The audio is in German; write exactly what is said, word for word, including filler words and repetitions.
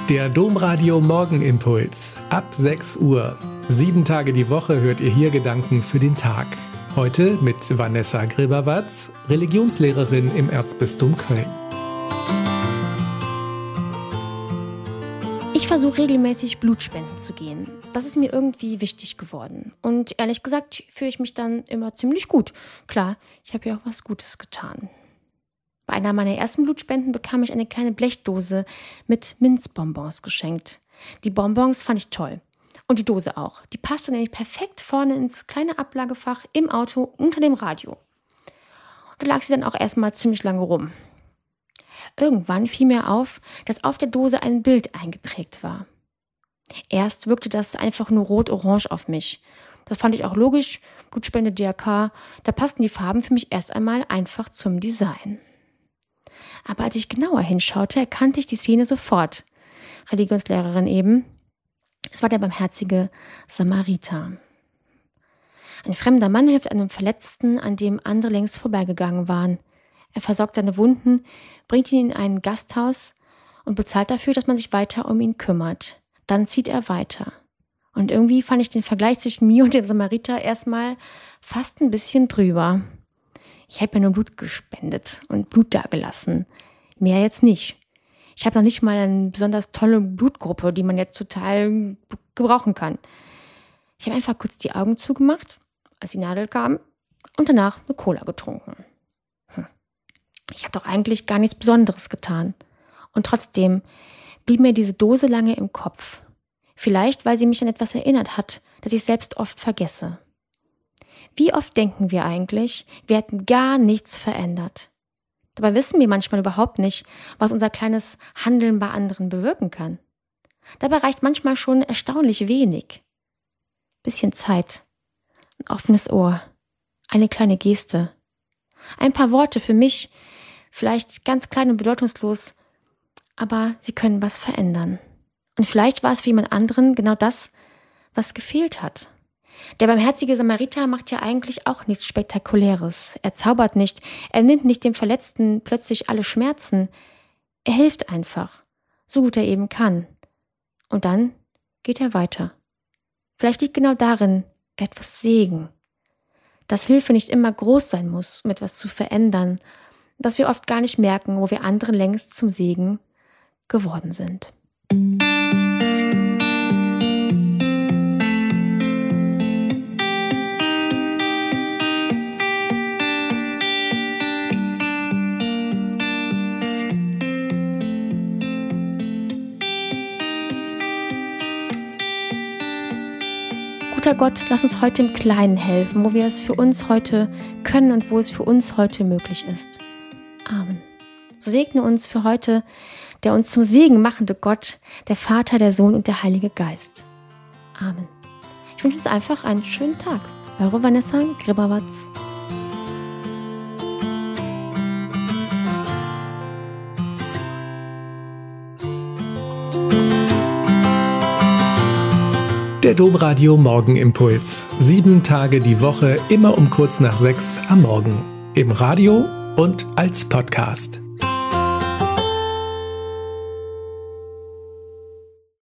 Der Domradio Morgenimpuls. Ab sechs Uhr. Sieben Tage die Woche hört ihr hier Gedanken für den Tag. Heute mit Vanessa Grilberwatz, Religionslehrerin im Erzbistum Köln. Ich versuche regelmäßig Blutspenden zu gehen. Das ist mir irgendwie wichtig geworden. Und ehrlich gesagt fühle ich mich dann immer ziemlich gut. Klar, ich habe ja auch was Gutes getan. Bei einer meiner ersten Blutspenden bekam ich eine kleine Blechdose mit Minzbonbons geschenkt. Die Bonbons fand ich toll. Und die Dose auch. Die passte nämlich perfekt vorne ins kleine Ablagefach im Auto unter dem Radio. Und da lag sie dann auch erstmal ziemlich lange rum. Irgendwann fiel mir auf, dass auf der Dose ein Bild eingeprägt war. Erst wirkte das einfach nur rot-orange auf mich. Das fand ich auch logisch. Blutspende D R K, da passten die Farben für mich erst einmal einfach zum Design. Aber als ich genauer hinschaute, erkannte ich die Szene sofort. Religionslehrerin eben. Es war der barmherzige Samariter. Ein fremder Mann hilft einem Verletzten, an dem andere längst vorbeigegangen waren. Er versorgt seine Wunden, bringt ihn in ein Gasthaus und bezahlt dafür, dass man sich weiter um ihn kümmert. Dann zieht er weiter. Und irgendwie fand ich den Vergleich zwischen mir und dem Samariter erstmal fast ein bisschen drüber. Ich habe ja nur Blut gespendet und Blut dagelassen. Mehr jetzt nicht. Ich habe noch nicht mal eine besonders tolle Blutgruppe, die man jetzt total gebrauchen kann. Ich habe einfach kurz die Augen zugemacht, als die Nadel kam, und danach eine Cola getrunken. Hm. Ich habe doch eigentlich gar nichts Besonderes getan. Und trotzdem blieb mir diese Dose lange im Kopf. Vielleicht, weil sie mich an etwas erinnert hat, das ich selbst oft vergesse. Wie oft denken wir eigentlich, wir hätten gar nichts verändert? Dabei wissen wir manchmal überhaupt nicht, was unser kleines Handeln bei anderen bewirken kann. Dabei reicht manchmal schon erstaunlich wenig. Bisschen Zeit, ein offenes Ohr, eine kleine Geste, ein paar Worte für mich, vielleicht ganz klein und bedeutungslos, aber sie können was verändern. Und vielleicht war es für jemand anderen genau das, was gefehlt hat. Der barmherzige Samariter macht ja eigentlich auch nichts Spektakuläres. Er zaubert nicht, er nimmt nicht dem Verletzten plötzlich alle Schmerzen. Er hilft einfach, so gut er eben kann. Und dann geht er weiter. Vielleicht liegt genau darin etwas Segen. Dass Hilfe nicht immer groß sein muss, um etwas zu verändern. Dass wir oft gar nicht merken, wo wir anderen längst zum Segen geworden sind. Guter Gott, lass uns heute im Kleinen helfen, wo wir es für uns heute können und wo es für uns heute möglich ist. Amen. So segne uns für heute der uns zum Segen machende Gott, der Vater, der Sohn und der Heilige Geist. Amen. Ich wünsche uns einfach einen schönen Tag. Eure Vanessa Grilberwatz. Der Domradio Morgenimpuls. Sieben Tage die Woche, immer um kurz nach sechs am Morgen. Im Radio und als Podcast.